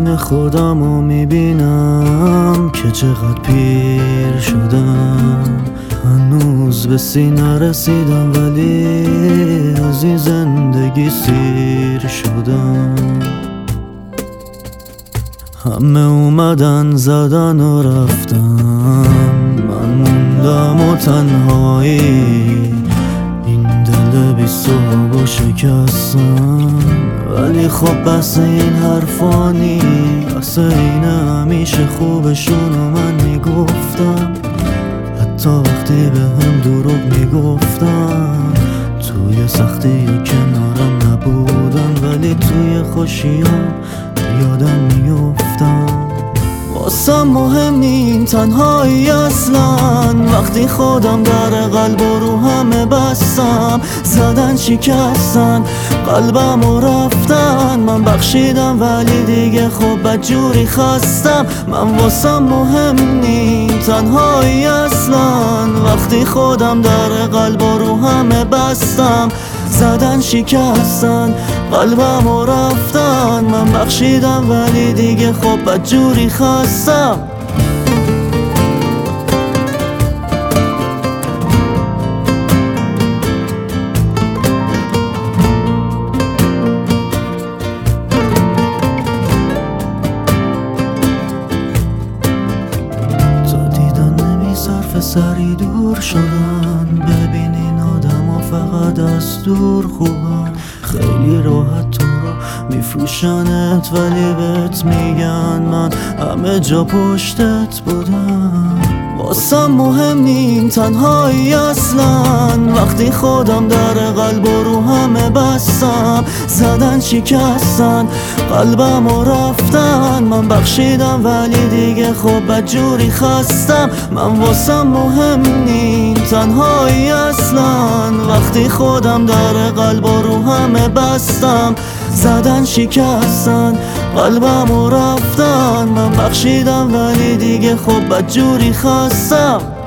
آینه خودمو میبینم که چقدر پیر شدم. هنوز به سینه رسیدم ولی از این زندگی سیر شدم. همه اومدن زدن و رفتن، من موندم و تنهایی. این دل بی صبح و شکستم، ولی خب بس این حرفا نیست. این همیشه خوبشونو من میگفتم، حتی وقتی به هم دروغ میگفتم. توی سختی کنارم نبودن، ولی توی خوشی ها یادم میفتم. واسم مهم نیم تنهایی اصلا، وقتی خودم در قلب و رو همه بستم. زدن شکستن قلبم و رفتن، من بخشیدم ولی دیگه خب بدجوری خستم. من واسم مهم نیم تنهایی اصلا، وقتی خودم در قلب و رو همه بستم. زدن شکستن قلبم و رفتن، من بخشیدم ولی دیگه خب بدجوری خستم. تا دیدن نمیصرف سری دور شدن، ببینین آدم و فقط از دور خوبن. خیلی راحت تو رو میفروشنت، ولی بهت میگن من همه جا پشتت بودم. واسم مهم نیم تنهایی اصلا، وقتی خودم در قلب و رو همه بستم. زدن شکستن قلبم و رفتن، من بخشیدم ولی دیگه خب بدجوری خستم. من واسم مهم نیم تنهایی اصلا، وقتی خودم در قلب و رو همه بستم. زدن شکستن قلبم و رفتن، من بخشیدم ولی دیگه خب بدجوری خستم.